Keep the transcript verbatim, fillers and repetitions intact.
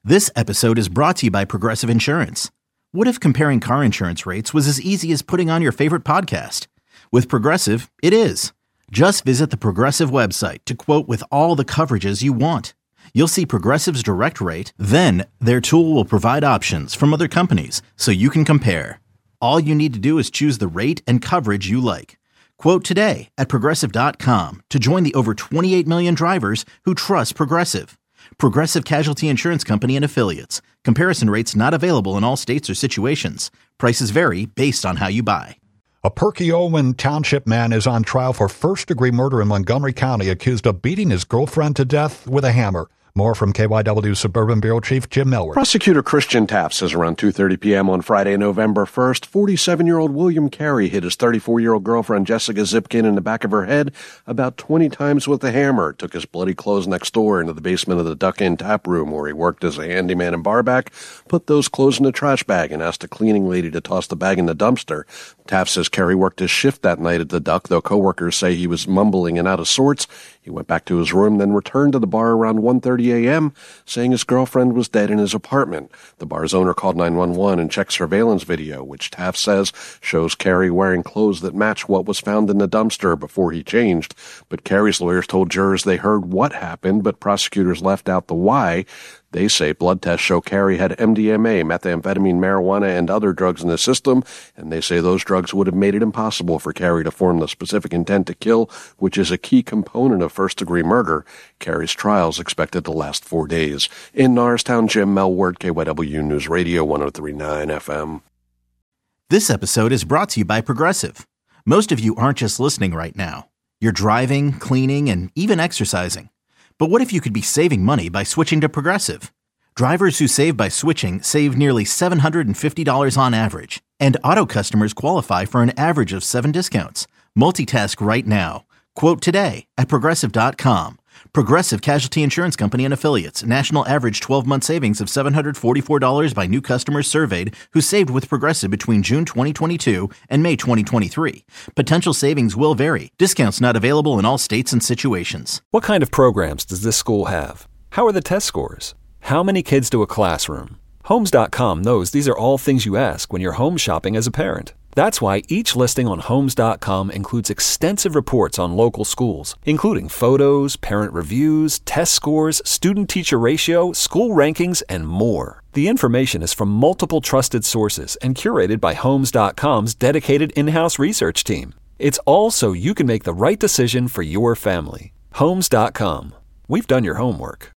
This episode is brought to you by Progressive Insurance. What if comparing car insurance rates was as easy as putting on your favorite podcast? With Progressive, it is. Just visit the Progressive website to quote with all the coverages you want. You'll see Progressive's direct rate, then their tool will provide options from other companies so you can compare. All you need to do is choose the rate and coverage you like. Quote today at progressive dot com to join the over twenty-eight million drivers who trust Progressive. Progressive Casualty Insurance Company and Affiliates. Comparison rates not available in all states or situations. Prices vary based on how you buy. A Perkiomen Township man is on trial for first-degree murder in Montgomery County, accused of beating his girlfriend to death with a hammer. More from K Y W Suburban Bureau Chief Jim Millward. Prosecutor Christian Taft says around two thirty p.m. on Friday, November first, forty-seven-year-old William Carey hit his thirty-four-year-old girlfriend Jessica Zipkin in the back of her head about twenty times with a hammer, took his bloody clothes next door into the basement of the Duck Inn tap room where he worked as a handyman and barback, put those clothes in a trash bag and asked a cleaning lady to toss the bag in the dumpster. Taft says Carey worked his shift that night at the Duck, though coworkers say he was mumbling and out of sorts. He went back to his room, then returned to the bar around one thirty a.m., saying his girlfriend was dead in his apartment. The bar's owner called nine one one and checked surveillance video, which Taft says shows Carey wearing clothes that match what was found in the dumpster before he changed. But Carey's lawyers told jurors they heard what happened, but prosecutors left out the why. They say blood tests show Carey had M D M A, methamphetamine, marijuana, and other drugs in his system, and they say those drugs would have made it impossible for Carey to form the specific intent to kill, which is a key component of first-degree murder. Carey's trial is expected to last four days. In Norristown, Jim Mellward, K Y W News Radio, one oh three point nine F M. This episode is brought to you by Progressive. Most of you aren't just listening right now. You're driving, cleaning, and even exercising. But what if you could be saving money by switching to Progressive? Drivers who save by switching save nearly seven hundred fifty dollars on average, and auto customers qualify for an average of seven discounts. Multitask right now. Quote today at progressive dot com. Progressive Casualty Insurance Company and Affiliates. National average twelve-month savings of seven hundred forty-four dollars by new customers surveyed who saved with Progressive between June twenty twenty-two and May twenty twenty-three. Potential savings will vary. Discounts not available in all states and situations. What kind of programs does this school have? How are the test scores? How many kids do a classroom? Homes dot com knows these are all things you ask when you're home shopping as a parent. That's why each listing on Homes dot com includes extensive reports on local schools, including photos, parent reviews, test scores, student-teacher ratio, school rankings, and more. The information is from multiple trusted sources and curated by Homes dot com's dedicated in-house research team. It's all so you can make the right decision for your family. Homes dot com. We've done your homework.